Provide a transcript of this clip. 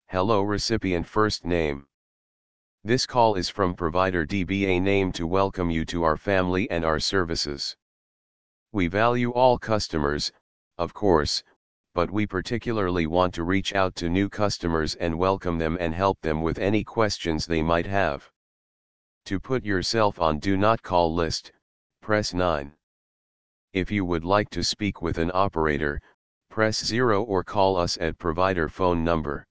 Hello recipient first name. This call is from provider DBA name to welcome you to our family and our services. We value all customers, of course, but we particularly want to reach out to new customers and welcome them and help them with any questions they might have. To put yourself on Do Not Call list, press 9. If you would like to speak with an operator, press 0 or call us at provider phone number